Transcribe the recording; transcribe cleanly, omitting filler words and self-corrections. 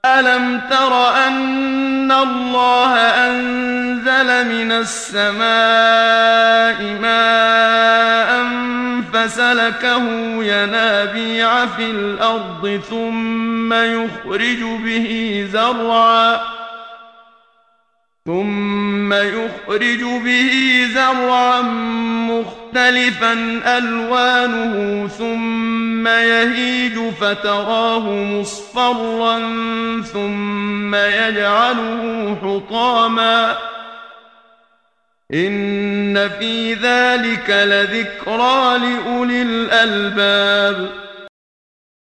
ألم تر أن الله أنزل من السماء ماء فسلكه ينابيع في الأرض ثم يخرج به زرعا مختلفا ألوانه ثم يهيج فتراه مصفرا ثم يجعله حطاما إن في ذلك لذكرى لأولي الألباب